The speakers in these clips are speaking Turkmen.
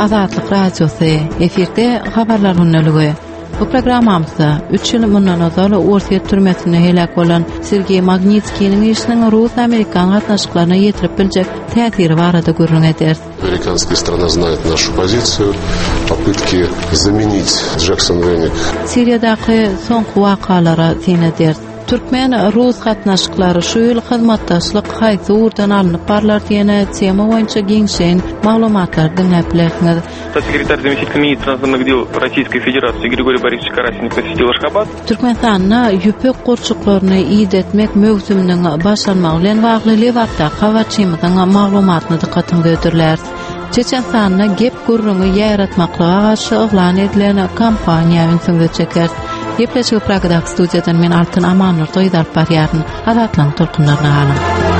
Azatlyk radiosu. Efirde habarlar günneligi. Bu programamızda 3 yıl mundan azal Orsiýet türmesinde helak bolan Sergey Magnitskiyň işiniň Rus-Amerikan gatnaşyklaryna ýetirip biljek täsiri barada görüň eder. Американская сторона знает нашу позицию, попытки заменить Джексон Веник. Siriýadaky soňky wakalara sen eder. Türkmen Rus gatnaşyklary şu ýyl hyzmatdaşlyk haýsy urdan alınıp barlar diýene tema boýunça giňşen maglumatlar dinläp bilersiňiz. Секретарь заместитель министра иностранных дел Российской Федерации Григорий Борисович Карасин посетил Ашхабад. Türkmenistan'a yüpek gorçuklaryny iýit etmek mögsüminiň başlanmagy bilen bagly wagtda habarçymyzyň maglumatyny dikkatiňize öýdürler. Çeçenistanyna gep gurrungy ýaratmaklyga garşy eglan edilen kampaniýa ünsüňde çeker. Gepleşigi Pragadak studiýadan men Altyn Amanur toýdar barýaryn azatlyň tolkunlaryna alyn.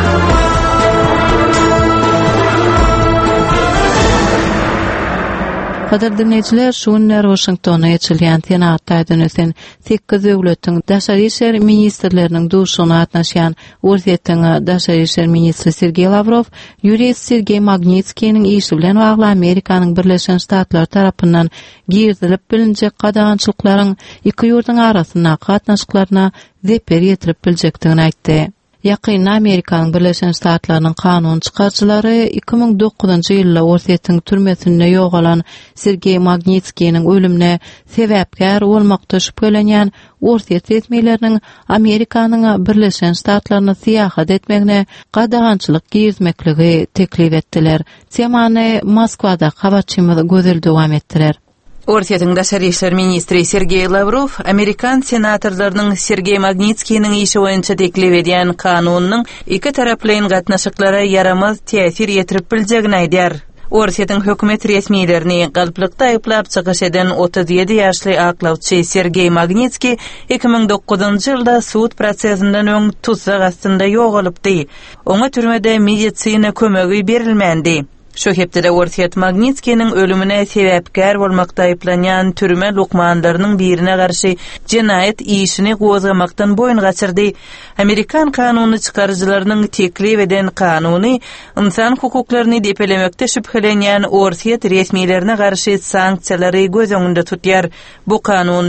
Kadar dinleyiciler, şu günler Washington'a geçilýän Senatdaýdan ösen 8 döwletiň daşary işler ministrleriniň duşugyna gatnaşýan Orsiýetiň daşary işler ministri Sergey Lavrov, ýurist Sergey Magnitskiyň işi bilen bagly Amerikanyň Birleşen Ştatlary tarapyndan girdilip bilinjek gadagançylyklaryň iki ýurduň arasyna gatnaşyklaryna zeper ýetirip biljekdigini aýtdy. Ýakyn Amerikanyň Birleşen Ştatlarynyň kanun çykarjylary 2009-njy ýylda Orsiýetiň türmesinde ýogalan Sergey Magnitskiyň ölümine sebäpkär bolmakda şüphelenýän Orsiýet resmiýetleriniň Amerikanyň Birleşen Ştatlaryna syýahat etmegine gadagançylyk giýizmekligi teklip etdiler. Temany Moskwada habarçymyz gözel dowam etdiler. Orsiýetiň daşary işler ministri Sergey Lavrov, Amerikan senatorlarynyň Sergey Magnitskiyň işi boýunça teklip edýän kanunyň iki taraplyň gatnaşyklara yaramaz täsir ýetirip biljegini aýdýar. Orsiýetiň hökümet resmiýetlerini galpylykda aýyplap çykyş eden 37 ýaşly aklawçy Sergey Magnitskiy 2009-njy ýylda suud prosesinden öň tuzak astynda ýogalypdy. Oňa türmede medisina kömegi berilmendi. Şu hepde Orsiýet Magnitskiyň ölümine sebäpkär bolmakda aýplanýan türme lukmanlarynyň birine garşy jinayet işini gozgamakdan boyun gaçyrdy. Amerikan kanuny çykarjylarynyň teklip eden kanuny insan hukuklaryny depelemekde şüphelenýän Orsiýet resmiýetlerine garşy sanksiýalary göz öňünde tutýar. Bu kanun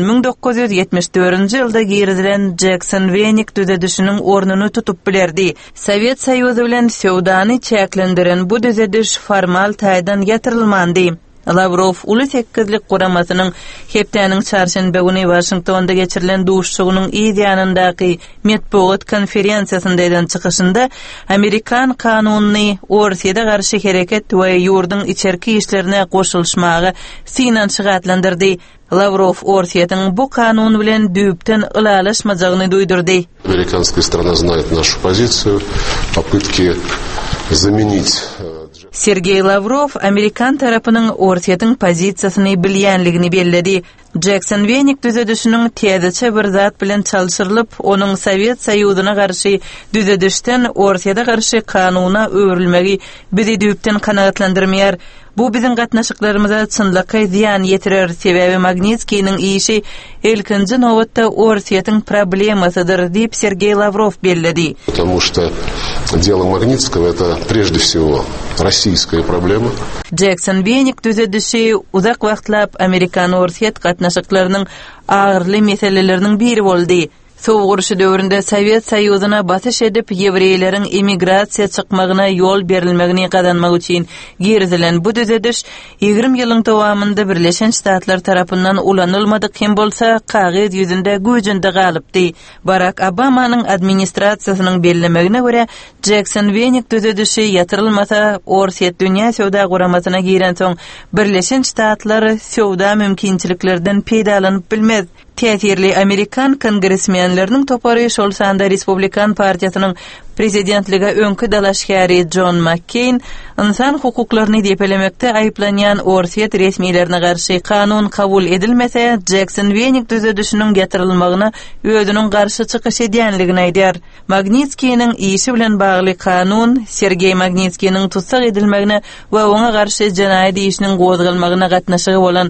1974-nji ýylda girdilen Jackson Wenik düzedişiniň ornuny tutup bilerdi. Sowet Soýuzy bilen feodany çäklendiren bu düzediş formal taýdan ýatyrylmandy. Lavrov uly tekizlik guramasynyň hepdäniň çarşembe güni Washingtonda geçirilen duşsugynyň ýanyndaky medpuat konferensiýasynda eden çykyşynda Amerikan kanunyny Orsiýete garşy hereket we ýurdun içerki işlerine goşulmagy synançy gatlandyrdy. Lavrov Orsiýetiň bu kanun bilen düýpden ılalaşmajagyny duýdurdy. Американская сторона знает нашу позицию, попытки заменить. Sergey Lavrov Amerikan tarapynyň Orsiýetiň pozisiýasyny bilýänligini bellädi. Jackson Wenik düzedişiniň täzeçe bir zat bilen çalşyrylyp, onuň Sowet Soýuzyna garşy düzedişden Orsiýete garşy kanuna öwrilmegi bizi düýpden kanagatlandyrmaýar. Bu bizim gatnaşyklarymyza çynlykka ziýan ýetirer. Sebebi Magnitskiyň işi ilkinji nowatda Orsiýetiň problemasydyr diýip Sergey Lavrov bellädi. Потому что дело Магнитского это прежде всего российская проблема. Jackson Wenik düzedişi uzak wagtlap Amerikan Orsiýet gatnaşyklarynyň agyrly meseleleriniň biri boldy. Soğuk uruşu döwründe Sowet Soýuzyna batyş edip ýewreýleriň emigrasiýa çykmagyna ýol berilmegini gadanmak üçin girdilen bu düzediş 20 ýylyň dowamında Birleşen Ştatlar tarapyndan ulanylmadyk hem bolsa kagyd ýüzünde güýjünde galypdy. Barack Obamanyň administrasiýasynyň bellemegine görä Jackson Wenik düzedişi ýatyrylmasa Orsiýet dünýä söwda guramasyna giren soň Birleşen Ştatlar söwda mümkinçiliklerden peýdalanyp bilmez. Täsirli Amerikan kongresmenleriniň topary şol sanda Respublikan partiýasynyň prezidentlige öňkü dalaşkary John McCain insan hukuklaryny depelemekde aýplanýan Orsiýet resmiýetlerine garşy kanun kabul edilmese Jackson Wenik düzedişiniň ýatyrylmagyna özüniň garşy çykyş edýänligini aýdýar. Magnitskiyň işi bilen bagly kanun Sergey Magnitskiyň tutsak edilmegine we oňa garşy jinaýat işiniň gozgalmagyna gatnaşygy bolan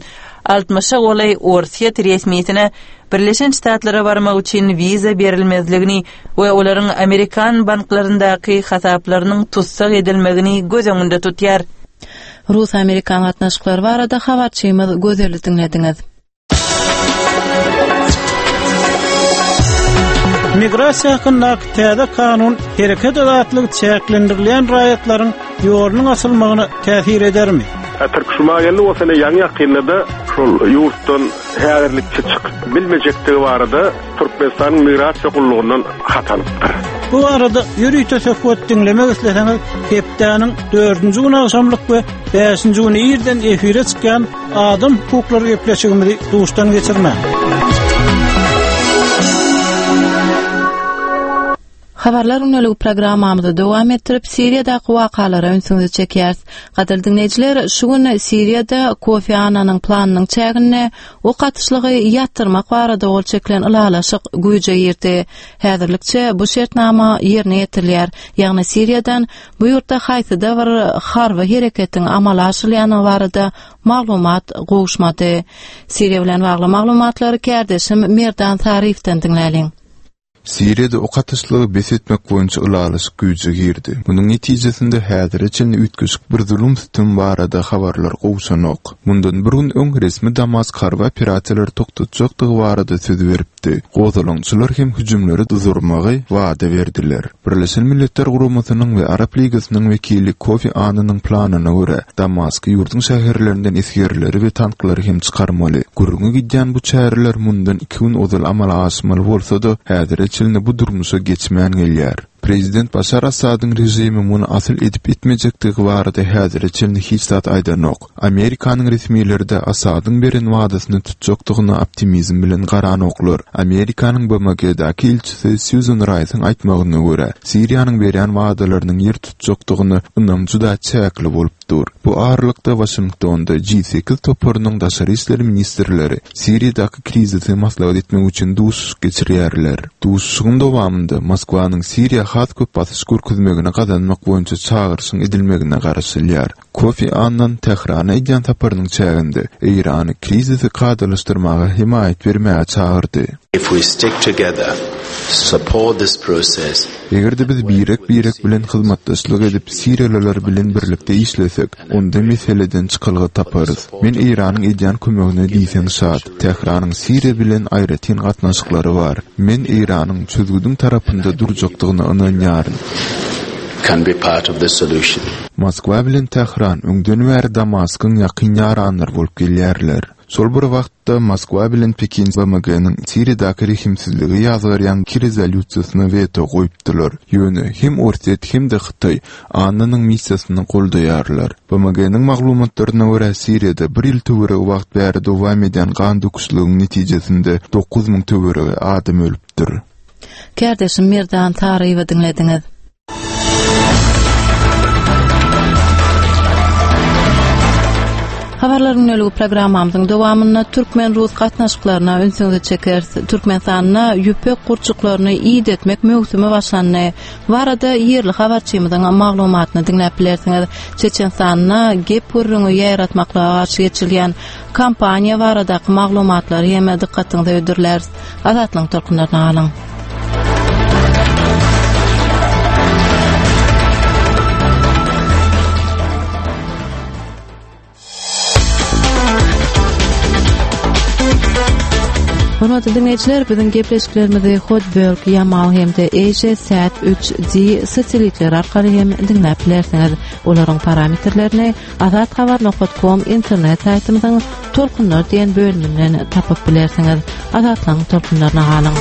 60 olay Orsiýet resmiýetine Birleşen Ştatlara barmak üçin viza berilmezligini we olaryň Amerikan banklaryndaky hasaplarynyň tutsak edilmegini göz öňünde tutýar. Rus-Amerikan gatnaşyklar barada habarçymyz gözeli dinlediňiz. Migrasiya hakkında täze kanun hereket azatlygy çäklendirilýän raýatlaryň ýolunyň asylmagyna täsir edermi? Türkmenistanyň o sene ýangy ýakynda şol ýurtdan häzirlikçi çykyp bilmejekdigi barada Türkmenistanyň migrasiýa gullugyndan hatanypdyr. Bu arada ýürüýte söhbet dinlemek isleseňiz, hepdäniň 4-nji gün akşamlyk we 5-nji gün ýerden efire çykýan adam hukuklary gepleşigimizi duşdan geçirme. Habarlar öneligi programmamyzda dowam etdirip Siriýadaky wakalary öňsüňizi çekýäris. Gadyr dinleýijiler, şu gün Siriýada Kofi Annanyň planynyň çägine o gatnaşlygy ýatdyrmak barada ol çekilen ılalaşyk güýje ýerdi. Häzirlikçe bu şertnama ýerine ýetirilýär. Ýagny Siriýadan bu ýurtda haýsy-da bir harby hereketiň amala aşyrýany barada maglumat gowuşmady. Siriýa bilen bagly maglumatlary kärdeşim Merdan Tarifden dinläliň. Siriýada o gatnaşlygy besetmek boýunça ılalaşyk güýje girdi. Munyň netijesinde häzirçe üýtgeşik bir zulüm tutun barada habarlar gowşanok. Mundan bir gün öň resmi Damask harby operatorlary toktatjakdygy barada söz beripdi. Gozalançylar hem hüjümleri durdurmagy wada berdiler. Birleşen Milletler Guramasynyň we Arap Ligasynyň wekili Kofi Annanyň planyna görä Damask ýurtyň şäherlerinden esgirleri we tanklary hem çykarmaly. Gurungy gidýän bu çäherler mundan 2 gün ozal amala aşmaly bolsa-da häzir çilne bu durmuşa geçmeyen gelýär. Prezident Bashar Asad'ın rejimi muny asyl edip etmejekdigi barada häzir çilne hiç zat aýdanok. Amerikanyň resmiýetleri de Asad'ın beren wadasyny tutjakdygyna optimizm bilen garanoklar. Amerikanyň BMG'däki ilçisi Susan Rice'ň aýtmagyna görä, Siriýanyň beren wadalarynyň ýer tutjakdygyny ynam juda çäkli bolupdyr. Bu aralykda Washingtonda G8 toparynyň daşary işler ministrleri Siriýadaky krizisi maslahat etmek üçin duş geçirýärler. Duşyň dowamında Moskwanyň Siriýa hat köp basış görkezmegine kazanmak boýunça çağırşyň edilmegine garaşylýar. Kofi Annan Tehrana edýän taparynyň çäginde Irany krizisi kadalaşdyrmaga himayet bermäge çağırdy. If we stick together, support this process. Egerde biz birek bilen hyzmatdaşlyk edip Siriýalılar bilen birlikde işlesek, onda meseleden çykylgy taparys. Men Iranyň edýän kömegine diýsem şat. Tehranyň Siriýa bilen aýratyn gatnaşyklary bar. Men Iranyň çözgüdüň tarapynda durjakdygyna ynanýarym. Can be part of the solution. Moskwa bilen Tehran öňden bäri Damask'yň ýakyn ýaranlar bolup gelýärler. Sol bir wagtda Moskwa bilen Pekin BMG'niň Siriýadaky rehimsizligi ýazgarýan rezolýusiýasyna veto goýupdylar. Ýöne hem Orset hem de Hytaý Annanyň missiýasyny goldaýarlar. BMG'niň maglumatlaryna görä Siriýada bir ýyl töwereg wagt bäri dowam eden gan döküşlüğüň netijesinde 9000 töwereg adam ölüpdir. Kärdeşim Merdan Taryfy dinlediňiz. Habarlaryň ölügi programmamyzyň dowamyna Türkmen-Rus gatnaşyklaryna öňsüňizi çekeriz. Türkmenistanyna ýüpek gurçuklaryny iýit etmek möhsümi başlandy. Barada ýerli habarçymyzyň maglumatyny dinläp bilersiňiz. Çeçenistanyna gep gurruňy ýaratmakla garşy geçirilýän kampaniýa baradaky maglumatlary ýa-da dikkatiňizi ödürler. Azatlyň tolkunlaryna alyň. Hormatly dinleýijiler, biziň gepleşiklerimizi Hotberg, Yamal hemde EJ-3G satelitler arkaly hem dinläp bilersiňiz. Olaryň parametrlerini azathabar.com internet saýtymyzyň tolkunlar diýen bölüminden tapyp bilersiňiz. Azatlyň tolkunlaryna alyň.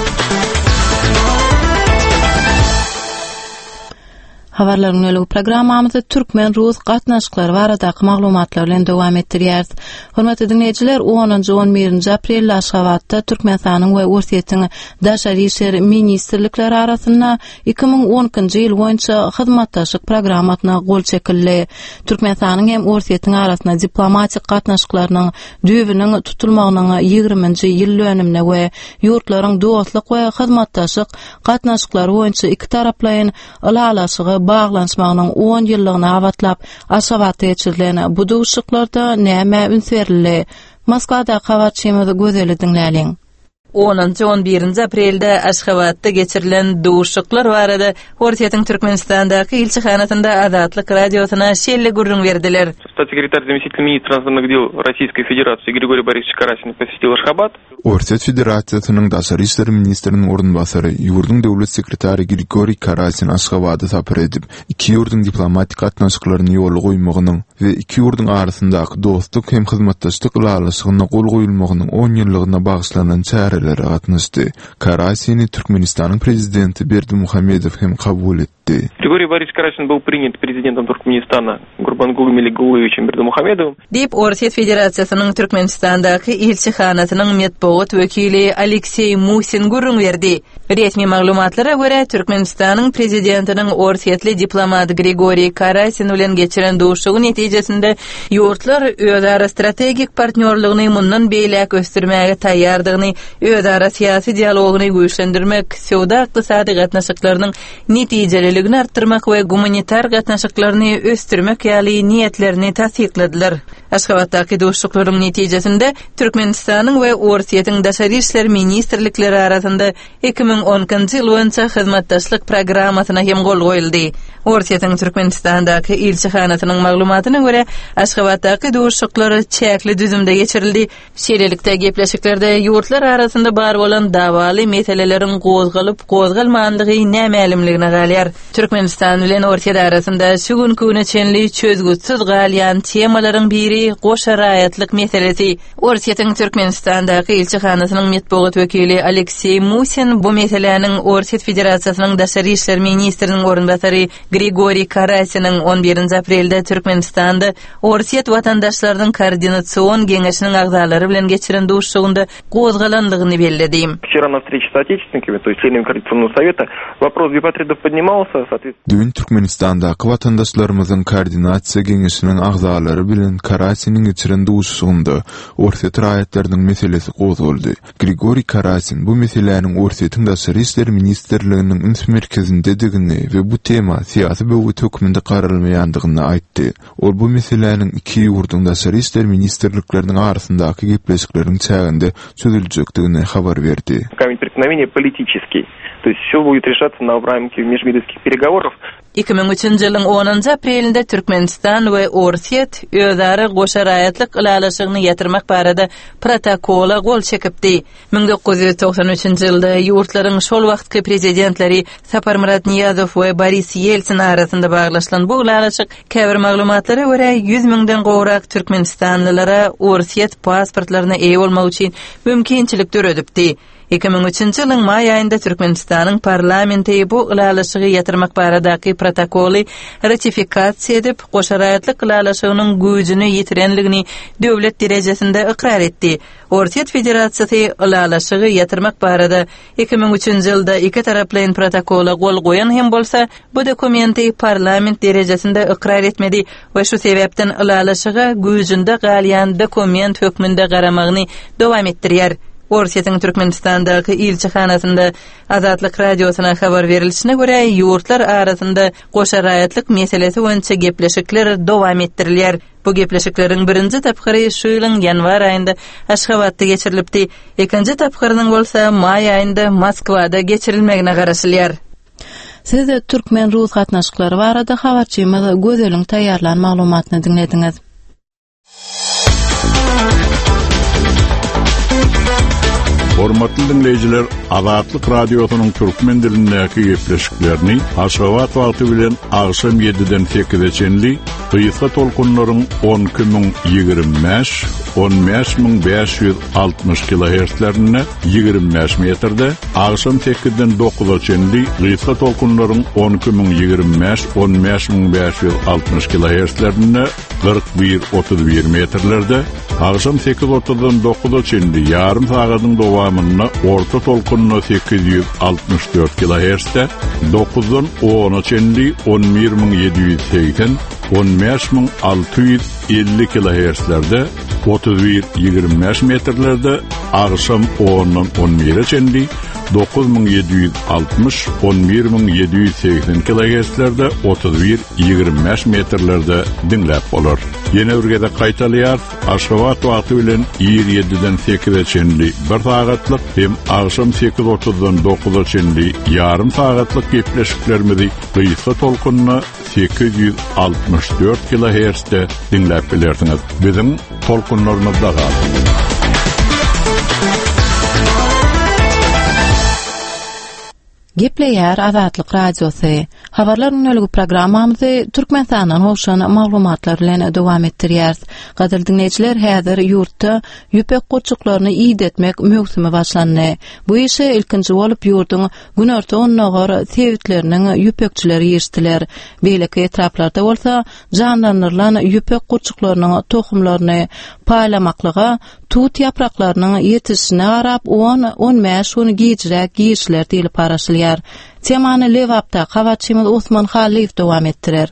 Habarlaryň ölügi programmamyzda Türkmen-Rus gatnaşyklary baradaky maglumatlar bilen dowam etdirýäris. Hormatly dinleýijiler, 10-11 aprel Aşgabatda Türkmenistanyň we Orsetýanyň daşary işler ministrlikleri arasynda 2010-njy ýyl boýunça hyzmatdaşlyk programatyna gol çekildi. Türkmenistanyň hem Orsetýanyň arasynda diplomatik gatnaşyklarynyň düýbüniň tutulmagynyň 20-nji ýyl dönümine we ýurtlaryň dostlyk we hyzmatdaşlyk gatnaşyklary boýunça iki taraplaryň ılalaşygy bağlanmagynyň 10 ýyllygyny awatlap Aşgabatda geçirilen bu duşuklarda näme üns berildi? Moskwada habarçymyzy gözeli dinläliň. 10-11 aprelde Aşgabatda geçirilen duşuklar barada Ortiýatyň Türkmenistandaky ilçihanatynda Azatlyk radiosuna şelle gurrun berdiler. Статс-секретарь заместитель министра иностранных дел Российской Федерации Григорий Борисович Карасин посетил Ашхабад. Ortiýat Federatsiýasynyň daşary işler ministriniň orunbasary, ýurdun döwlet sekretary Grigorий Karasin Aşgabada tapyr edip, iki ýurdun diplomatik gatnaşyklaryny ýoly goýmagynyň we iki ýurdun arasyndaky dostluk hem hyzmatdaşlyk ulalysygyna gol goýulmagynyň 10 ýyllygyna bagyşlanan çäreleri gatnaşdy. Karasini Türkmenistanyň prezidenti Berdimuhamedow hem kabul etdi. Григорий Борисович Карасин был принят президентом Туркменистана Гурбангулом Меликуловичем Бердимухамедовым. Dip Ortiýat Federatsiýasynyň Türkmenistandaky ilçihanatynyň medeniýet wekili Aleksey Musin gurrun berdi. Resmi maglumatlara görä Türkmenistanyň prezidentiniň Ortiýatly diplomat Grigorий Karasin bilen geçiren duşugy netijesinde ýurtlar özara strategik partnerligini mundan beýlek ösdürmäge taýýardygyny, özara syýasy dialogyny güýçlendirmek, söwda ykdysady gatnaşyklarynyň netijeliligini artdyrmak we humanitar gatnaşyklaryny ösdürmek ýaly niýetlerini tasdikladiler. Aşgabatdaky duşuklaryň netijesinde Türkmenistanyň we Ortiýatyň daşary işler ministrlikleri arasynda 2010-njy ýyl boýunça hyzmatdaşlyk programmasyna hem gol goýuldy. Ortiýatyň Türkmenistandaky ilçihanatynyň maglumatyna görä, Aşgabatdaky duşuklary çäkli düzümde geçirildi. Şeýlelikde gepleşiklerde ýurtlar arasynda bar bolan dawaly meseleleriň gozgalmandygy nämelimligine galýar. Türkmenistan bilen Ortiýat arasynda şu günküne çenli çözgüçsiz galýan temalaryň biri goşa raýatlyk meselesi. Ortiýatyň Türkmenistandaky ilçihanatynyň medeniýet wekili Aleksey Musin bu meseleniň Ortiýat Federasiýasynyň daşary işler ministriniň orunbasary Grigorий Karasinin 11 aprelde Türkmenistanda Ortiýat watandaşlarynyň koordinasiýon geňeşiniň agzalary bilen geçiren duşugynda gozgalandygyny bellädi. Вчера на встрече с отечественниками, то есть членами Координационного совета, вопрос бипатридов поднимался, соответственно. Dün Türkmenistandaky watandaşlarymyzyň koordinasiýa geňeşiniň agzalary bilen Karasinin geçiren duşugynda Ortiýat raýatlarynyň meselesi gozuldy. Grigorий Karasin bu meseleniň Ortiýatyň daşary işler ministrliginiň üns merkezindedigini we bu tema syýasy böwret höküminde garalmaýandygyny aýtdy. Ol bu meseleniň iki ýurdun daşary işler ministrlikleriniň arasyndaky gepleşikleriň çäginde çözüljekdigini habar berdi. Камень преткновения политический. То есть все будет решаться на рамке межмедийских переговоров. 2003 ýylyň 10 aprelinde Türkmenistan we Ortiýat özara goşa raýatlyk ulalyşygyny ýatyrmak barada protokola gol çekipdi. 1993 ýylda ýurtlaryň şol wagtky prezidentleri Saparmurat Niýazow we Boris Yeltsin arasynda baglaşylan bu ulalyşyk käbir maglumatlara görä 100 000-den gowrak Türkmenistanlylara Ortiýat pasportlaryna eýe bolmak üçin mümkinçilik töredipdi. 2003 ýylyň may aýynda Türkmenistanyň parlamenti bu ulalyşygy ýatyrmak baradaky protokoly ratifikasiýa edip, goşa raýatlyk ulalyşygynyň güýjüni ýitirenligini döwlet derejesinde ikrar etdi. Ortiýat Federasiýasy ulalyşygy ýatyrmak barada 2003 ýylda iki taraplyň protokola gol goýan hem bolsa, bu dokumenti parlament derejesinde ikrar etmedi we şu sebäpden ulalyşyga güýjünde galýan dokument hökmünde garamagyny dowam etdirýär. Ortiýatyň Türkmenistandaky ilçihanatynda Azatlyk radiosuna habar berilişine görä, ýurtlar arasynda goşa raýatlyk meselesi boýunça gepleşikler dowam etdirilýär. Bu gepleşikleriň birinji tapgyry şu ýylyň ýanwar aýynda Aşgabatda geçirilipdi. Ikinji tapgyrynyň bolsa may aýynda Moskwada geçirilmegine garaşylýar. Siz de Türkmen-Rus gatnaşyklary barada habarçymyz Gözeliň taýýarlan maglumatyny dinlediňiz. Hormatly dinleyijiler, Azatlyk radiosynyň türkmen dilindäki gepleşiklerini Aşgabat wagty bilen agşam 7-den 8-e çenli kysga tolkunlaryň 12025, 15560 kHz-lerine 25 metrde, agşam 8-den 9-a çenli kysga tolkunlaryň 12025, 15560 kHz-lerine 41-31 metrlerde, agşam 8:30-dan 9-a çenli ýarym sagatyň dowamyna orta tolkunna 864 kHz-de, 9-dan 10-a çenli 11780, 15600 50 kHz'lerde 31-25 metrlerde ağışam 10'dan 11'e çendi 9760 11780 kHz'lerde 31-25 metrlerde dinläp bolar. Yine ürgede qaytalyar Aşgabat wagty bilen 27'den 8'e çendi 1 sagatlyk hem ağışam 8:30'dan 9'a çendi yarım sagatlyk gepleşiklerimizi gıysa tolkununa 864 kHz'de dinläp bilersiňiz. Bizim tolkunlarymyzda gal. Gepleýär Azatlyk radiosy. Habarlaryň ölügi programmamyzy Türkmenistanyň hoşan maglumatlar bilen dowam etdirýär. Gadyr dinleýijiler, häzir ýurtda ýüpek gurçuklaryny iýdetmek mögsümi başlandy. Bu işe ilkinji bolup ýurduň günorta onnagor sebitleriniň ýüpekçileri ýeşdiler. Beýleki etraplarda bolsa, janlandyrylan ýüpek gurçuklarynyň tohumlaryny paýlamaklyga tut yapraklarynyň ýetişine garap 10-15 giyjirek giyişler diýilip paraşylýar. Temany Lewapda Kawatçymyz Osman Haliýew dowam etdirer.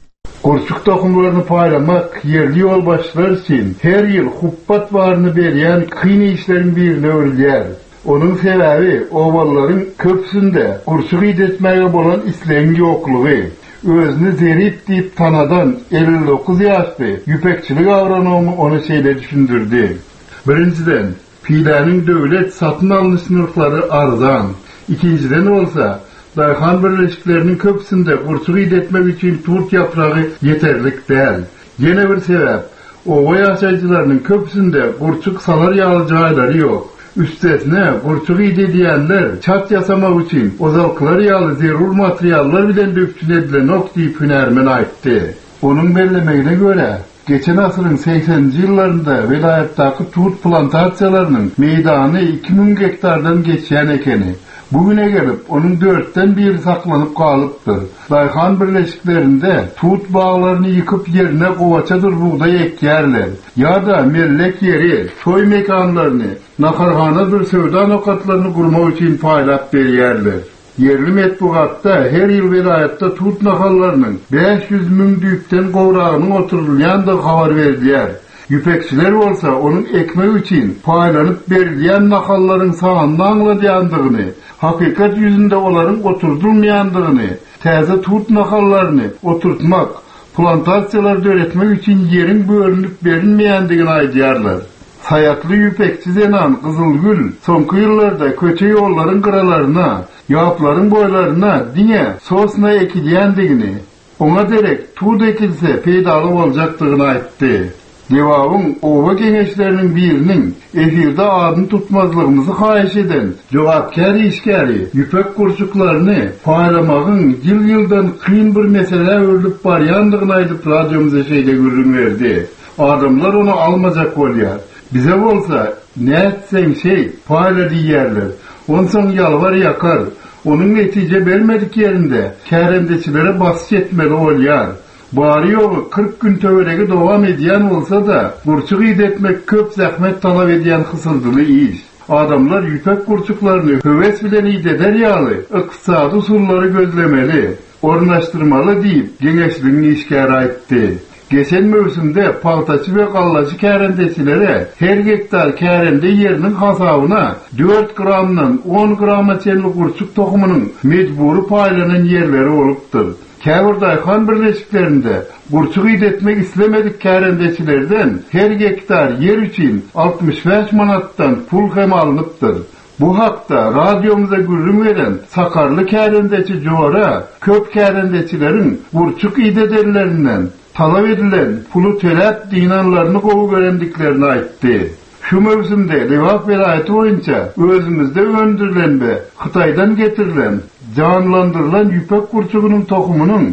Gurçuk tohumlaryny paýlamak yerli ýol başçylar üçin her ýyl huppat baryny berýän kyn işleriň birine öwrilýär. Onuň sebäbi owalların köpsünde gurçuk iýdetmäge bolan islegiň ýoklugy. Özüni zerip diýip tanadan 59 ýaşly ýüpekçilik agronomy onu şeýle düşündirdi. Birinciden, piýläniň döwlet satyn alyn sınırlary arzan. İkinciden bolsa, daýhan birleşikleriniň köpsünde gurçuk iýdetmek üçin tut yapragy yeterlik däl. Ýene bir sebäp, owa ýaşaýjylarynyň köpsünde gurçuk salar ýaly jaýlary ýok. Üstesine gurçuk iýdedýänler çat ýasamak üçin ozalklar ýaly zerur materiallar bilen dökçün edilen ok diýip hünärmen aýtdy. Onuň bellemegine göre, geçen asyryň 80-nji ýyllarynda vilayatdaky tut plantasiýalarynyň meýdany 2000 hektardan geçýän ekeni. Bugüne gelip onun 4'ten 1 saklanyp kalıptır. Daýhan birleşiklerinde tut bağlaryny yıkıp yerine gowaçadır buğday ekýärler. Ya da mellek yeri, toy mekanlaryny, naharhanadır söwda nokatlaryny gurmak üçin paýlap berýärler. Yerli metbuatda her ýyl vilayatda tut nahallarynyň 500 000 düýkden gowragynyň oturulýandy habar berdiler. Yüpekçiler bolsa onun ekmek üçin paýlanyp berilýän nahallaryň sanyny aňladýandygyny, hakikat yüzünde olaryň oturdulmaýandygyny, täze tut nahallaryny oturtmak, plantasiýalar döretmek üçin ýeriň bölünip berilmeýändigini aýdýarlar. Hayatlı yüpekçi Zenan Kızılgül soňky ýyllarda köçe ýollaryň gyralaryna, ýaplaryň boýlaryna diňe sosna ekilýändigini, oňa derek tut ekilse peýdaly boljakdygyny aýtdy. Dewawyň owa geňeşleriniň biriniň efirde adyny tutmazlygymyzy haýyş eden jogapkar işgäri ýüpek gurçuklaryny paýlamagyň ýyl-ýyldan kyn bir mesele öwrülip barýandygyny aýdyp radiomyza şeýle gürrüň berdi. Adamlar onu almajak bolýar. Bize bolsa näetseň şeý paýla diýerler. Onsoň ýalvar ýakar. Onuň netije bermedik ýerinde kärendeçilere basy etmeli bolýar. Bari ýoly 40 gün töweregi dowam edýän bolsa da, gurçuk iýdetmek köp zähmet talap edýän hysyldyly iş. Adamlar ýüpek gurçuklaryny höwes bilen iýdeder ýaly ykdysady usullary gözlemeli, ornaşdyrmaly diýip geňeşligiň işgäri aýtdy. Geçen mövsümde paltaçy we gallaçy kärendeçilere her hektar kärende ýeriniň hasabyna 4 gramdan 10 grama çenli gurçuk tohumynyň mecburi paýlanan ýerleri bolupdyr. Käbir daýhan birleşiklerinde gurçuk iýdetmek islemedik kärendeçilerden her hektar yer üçin 65 manatdan pul hem alınıpdyr. Bu hakda radiomuza gürrüm veren Sakarly kärendeçi Jora köp kärendeçilerin gurçuk iýdederlerinden talap edilen pulu töläp dinanlaryny gowy görendiklerini aýtdy. Şu mövsümde Lewap vilayeti boýunça özümizde öndürilen we Hytaýdan getirilen canlandyrylan ýüpek gurçugynyň tohumynyň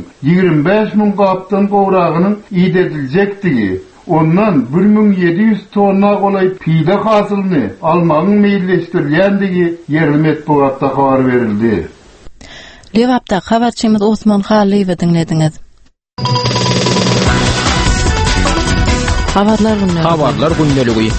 25 000 gapdan gowragynyň iýdediljekdigi, ondan 1700 tonna golay piýle hasylyny almagyň meýilleşdirilýändigi yerli metbuatda habar berildi. Lewapda Kawatçymyz Osman Haliýew dinlediňiz. Habarlar gündəligi.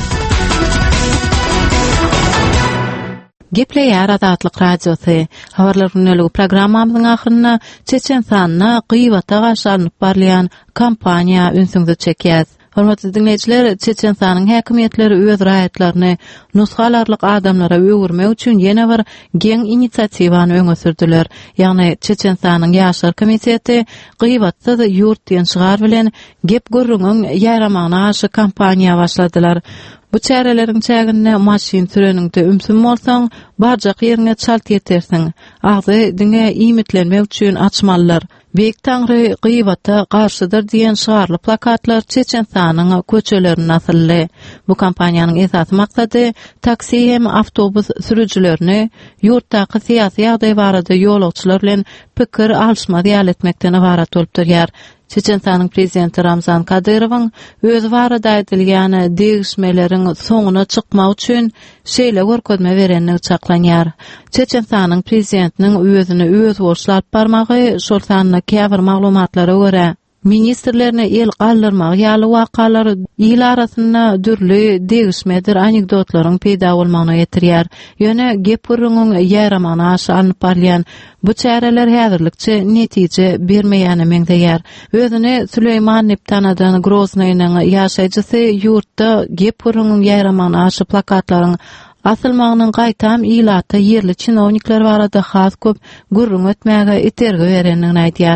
Gepleýär Azatlyk radiosy. Habarlar gündäligi programmamyzyň ahyryna Çeçenistanyna gıýbata gaşarlyp barlayan kampaniýa ünsüňde çekýär. Hormatly dinleyijiler, Çeçenistanyň häkimetleri öz raýatlaryny nusgalarlyk adamlara öwürmek üçin ýene bir geň inisiatywany öňe sürdiler. Ýagny Çeçenistanyň Ýaşlar Komiteti Gyýbatda da ýurt diýen şygar bilen gep gurrungyň ýaramagına aşy kampaniýa başladylar. Bu çäreleriň çäginde maşin süreningde ümsün bolsaň, barjak ýerine çalt ýetersiň. Agzy diňe iýmitlenmek üçin açmalylar. Beýik Taňry Gyýbatda garşydyr diýen şaharly plakatlar Çeçenistanyň köçelerini asyldy. Bu kampaniýanyň esas maksady taksi hem awtobus sürüjilerini ýurtdaky syýasy ýagdaý barada ýolagçylar bilen pikir alşma diýal etmekden ibarat bolup durýar. Çeçenistanyň prezidenti Ramzan Kadyrowyň öz barada aýdylýan degişmeleriň soňuna çykmak üçin şeýle görkezme berenligi çaklanýar. Çeçenistanyň prezidentiniň özüni öz boşlap barmagy şol sanyna käbir maglumatlara görä ministrlerine el galdyrmak ýaly wakalary ýyl arasynda dürli degişmedir anekdotlaryň peýda bolmagyna getirýär. Ýöne gep gurrungyň ýaramagına aşy alınıp barýan bu çäreler häzirlikçe netije bermeýäni meňdeýär. Özüni Süleyman diýip tanadan Groznyň ýaşaýjysy ýurtda gep gurrungyň ýaramagına aşy plakatlaryň asylmagynyň gaýtam ýylaty ýerli çynownikler barada has köp gurrun ötmäge iterge berenligini aýdýar.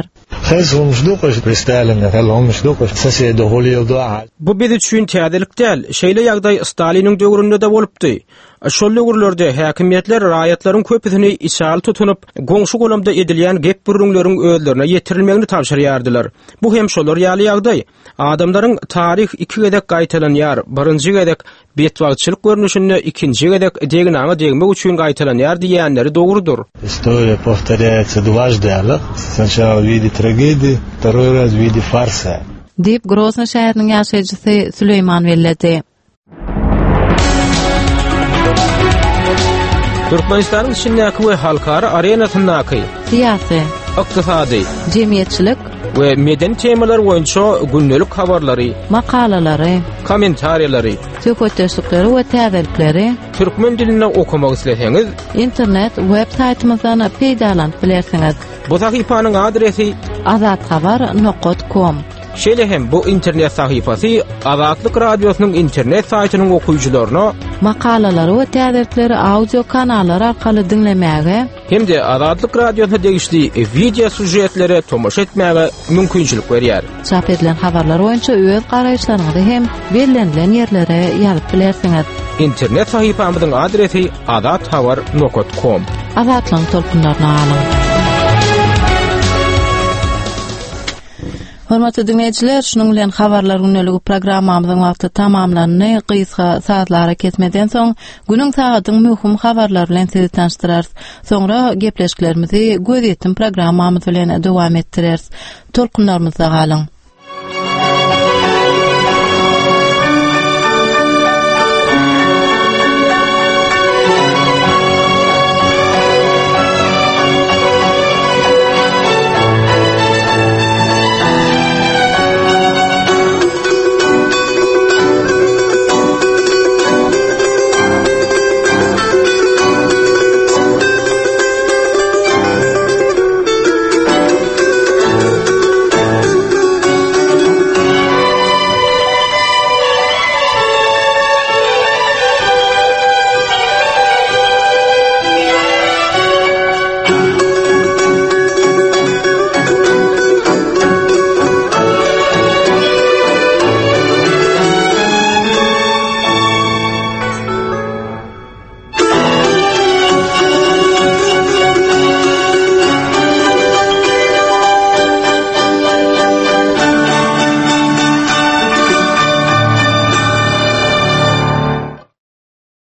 Bu biz üçin täzelik däl, şeýle ýagdaý Staliniň döwründe de bolupdy. Şol döwürlerde häkimetler raýatlaryň köpüsini işgal tutunup, goňşy golamda edilýän gep gurrunlaryň özlerine ýetirilmegini tapşyrýardylar. Bu hem şolar ýaly ýagdaý. Adamlaryň tarih iki gedek gaýtalanýar. Birinji gedek betwagçylyk görnüşinde, ikinji gedek deginama degmek üçin gaýtalanýar diýenleri dogrudur. История повторяется дважды, сначала в виде трагедии, второй раз в виде фарса. Diýip Grozny şäheriniň ýaşaýjysy Süleyman belledi. Türkmenistanyň içindäki we halkara arenasyndäki syýasy, ykdysady, jemgyýetçilik we meden temalar boýunça gündelik habarlary, makalalary, kommentariýalary, söhbetleşikleri we täzelikleri türkmen dilinde okumak isleseňiz, internet web saytymyzdan peýdalanyp bilersiňiz. Bu sahypanyň adresi azathabar.com. Şeýle hem bu internet sahypasy Azatlyk radiosynyň internet saýtynyň okuyucularyna makalalary we täzelikleri audio kanallar arkaly dinlemäge hem-de Azatlyk radiosyna degişli video sujetlere tomoş etmäge mümkinçilik berýär. Çap edilen habarlar boýunça öz garaýşlaryňyzy hem bellenlen ýerlere ýazyp bilersiňiz. İnternet sahypamyzyň adresi azathabar.com. Azatlyň tolkunlaryna alyň. Hormatly dinleýijiler, şunuň bilen habarlar günneligi programmamyzyň wagty tamamlandy. Gysga saatlara kesmeden soň günüň sagatyň möhüm habarlar bilen sizi tanıştyrarys. Soňra gepleşiklerimizi göz ýetim programmamyz bilen dowam etdireriz. Tolkunlarymyzda galyň.